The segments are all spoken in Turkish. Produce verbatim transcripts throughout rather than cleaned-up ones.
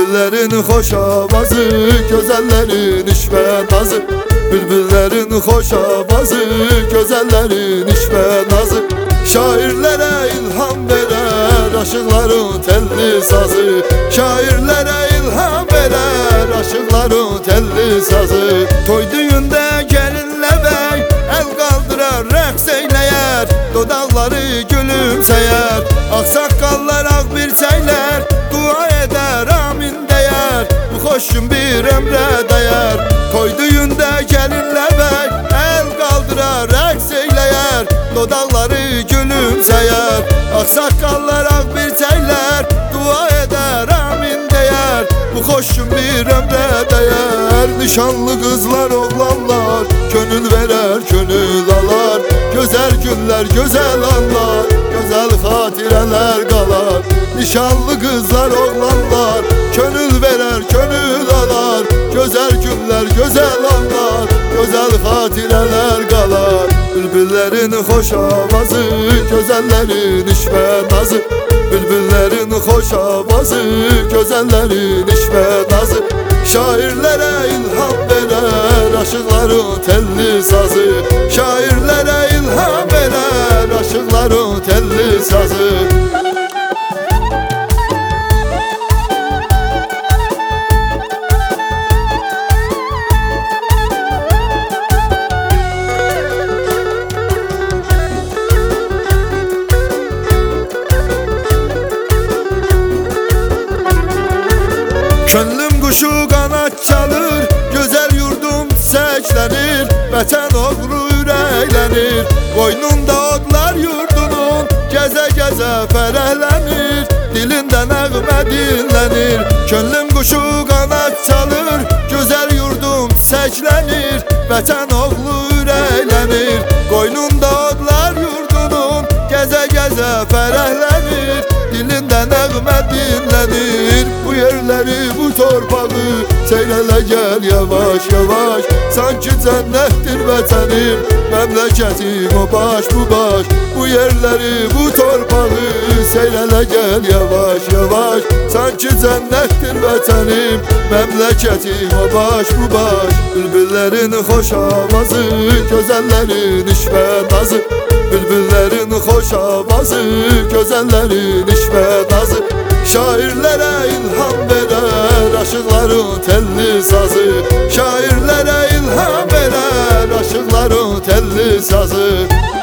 Bülbüllerin hoş avazı, gözellerin iş ve nazı. Bülbüllerin hoş avazı, gözellerin iş ve nazı. Şairlere ilham veren aşıkların telli sazı. Şairlere ilham veren aşıkların telli sazı. Toy düğünde gelinle bey el kaldırar, rəqs eyleyer, dodaqları gülümseyer. Aksakallar ak bir seyler, dua eder amin deyər. Bu hoş gün bir emre değer. Toy düğünde gelinle bey el kaldırar, rəqs eyleyer, dodaqları gülümseyer. Aksakallar ak bir seyler, dua eder amin deyər. Bu hoş gün bir emre değer. Nişanlı kızlar oğlanlar gönül verer gönül alar. Güzel günler güzel anlar, güzel hatireler kalar. Nişanlı kızlar oğlanlar gönül verer gönül alar. Güzel günler güzel anlar, güzel hatireler kalar. Bülbüllerin hoş avazı, gözellerin iş ve nazı. Bülbüllerin hoş avazı, gözellerin iş ve nazı. Şairlere ilham veren aşıkların telli sazı. Şairlere ilham veren aşıkların telli sazı. Könlüm kuşu kanat çalır, güzel yurdum çiçeklenir. Vətən oğlu ürəklenir, boynunda odlar yurdunun. Geze geze fərəhlənir, dilində nəğmə dinlənir. Könlüm kuşu kanat çalır, güzel yurdum çiçeklenir. Vətən oğlu ürəklenir, boynunda odlar yurdunun. Geze geze fərəhlənir, dilində nəğmə dinlənir. Bu yerleri bu torpağı seyrele gel yavaş yavaş. Sanki cennettir vətənim, memleketim o baş bu baş. Bu yerleri bu torpağı seyrele gel yavaş yavaş. Sanki cennettir vətənim, memleketim o baş bu baş. Bülbüllerin hoş avazı, gözellerin iş ve nazı. Bülbüllerin hoş avazı, gözellerin iş ve nazı. Şairlere ilham veren aşıkların telli sazı. Şairlere ilham veren aşıkların telli sazı.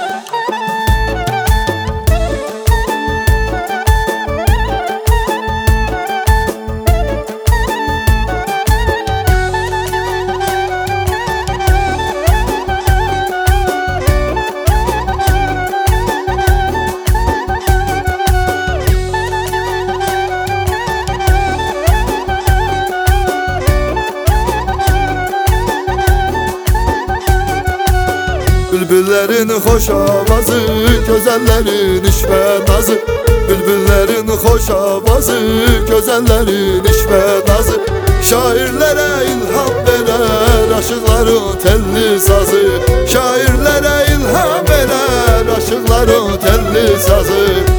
Bülbüllerin hoş avazı, gözellerin iş ve nazı. Bülbüllerin hoş avazı, gözellerin iş ve nazı. Şairlere ilham veren aşıkların telli sazı. Şairlere ilham veren aşıkların telli sazı.